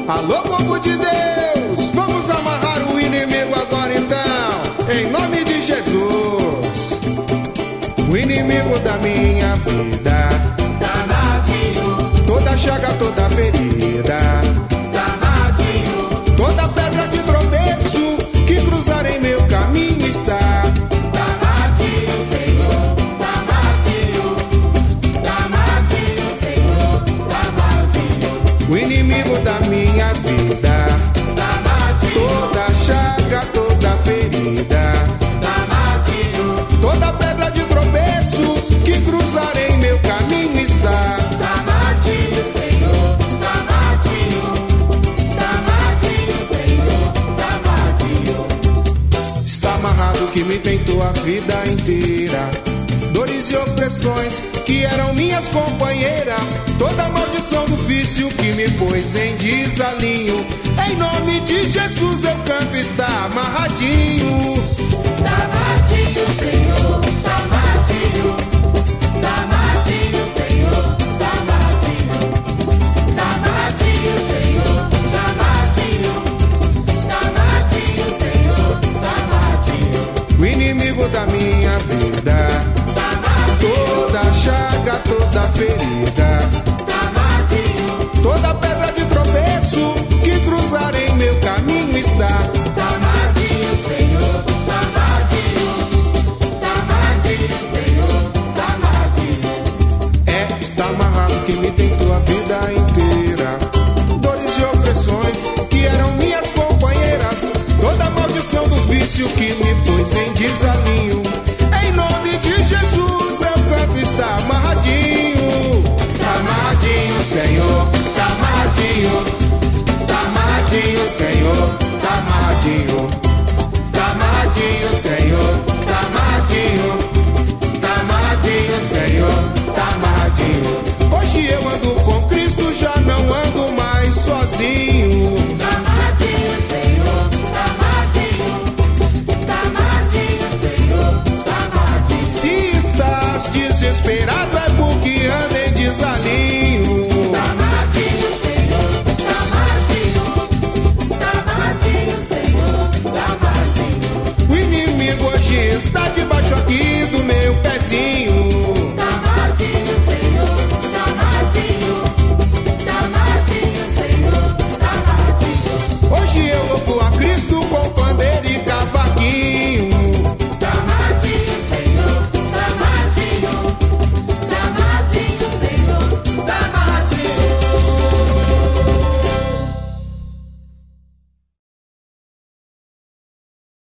Alô, povo de Deus, vamos amarrar o inimigo agora então, em nome de Jesus. O inimigo da minha vida, danadinho. Toda chaga, toda ferida, danadinho. Toda pedra de tropeço que cruzar em meu caminho está, danadinho, Senhor, danadinho. Danadinho, Senhor, danadinho. O inimigo da minha vida, danadinho. Toda chaga, toda ferida, danadinho. Toda pedra de tropeço que cruzar em meu caminho está, danadinho, Senhor, danadinho. Danadinho, Senhor, danadinho. Está amarrado que me tentou a vida inteira, dores e opressões que eram minhas companheiras, toda maldição do vício que me pôs em desalinho. Em nome de Jesus eu canto, está amarradinho. Danadinho, Senhor.